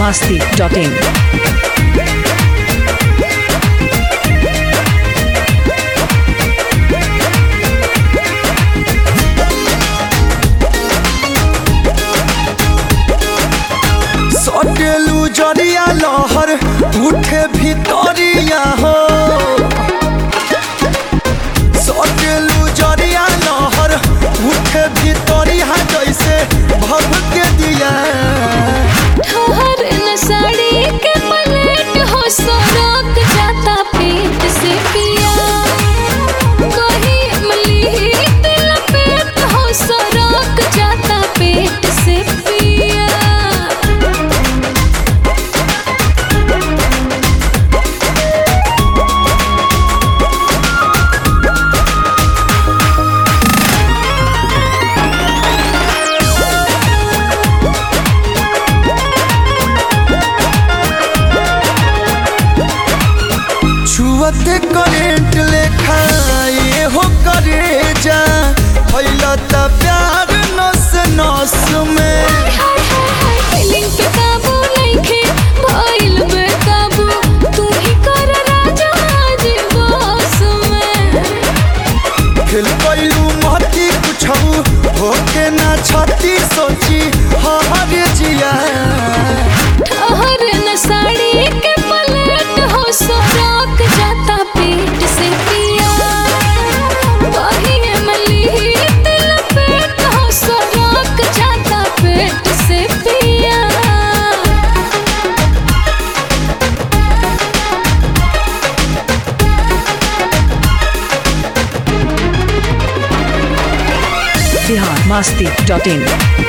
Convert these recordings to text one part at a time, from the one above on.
biharmasti.in सटेलू जरिया लहर उठे भितरिया हो सटेलू जरिया लहर उठे भितरिया जैसे भव के दिया ठहर न साड़ी के पलट हो सरक जाता पेट से पिया कहीं इमली तिल पेट हो सरक जाता पेट से पिया छुअते करेंट लेखा ये हो करे जा भइला त प्यार नस नस में फीलिंग पे काबू नइखे भइल बेकाबू तू ही कर राजा आज बस में खेल कैलू महती कुछऊ होके ना छती सोची हरे जिया ठहर न साड़ी के पलट हो सरक जाता पेट से पिया वही इमली तिल पेट हो सरक जाता पेट से पिया biharmasti.in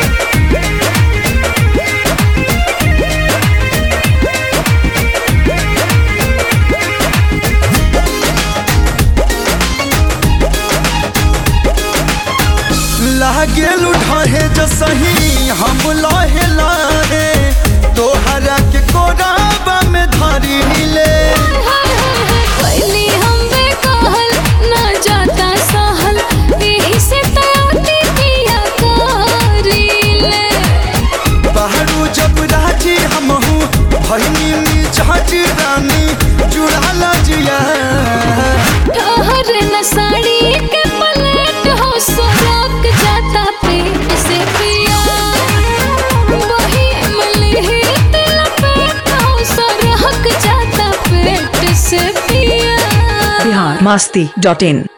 लागेलू ढहे जो सही हम लहे लहे तोहरा के कोराबा में धरी ले पहली हम बेकहल न जाता सहल यही से तयाती किया करीले बाहरू जब राजी हम हूँ भैनी में चाची रानी जुड़ाला जिया ठहर न साड़ी के पलट हो सरक जाता पेट से पिया वही इमली तिल पेट हो सरक जाता पेट से पिया biharmasti.in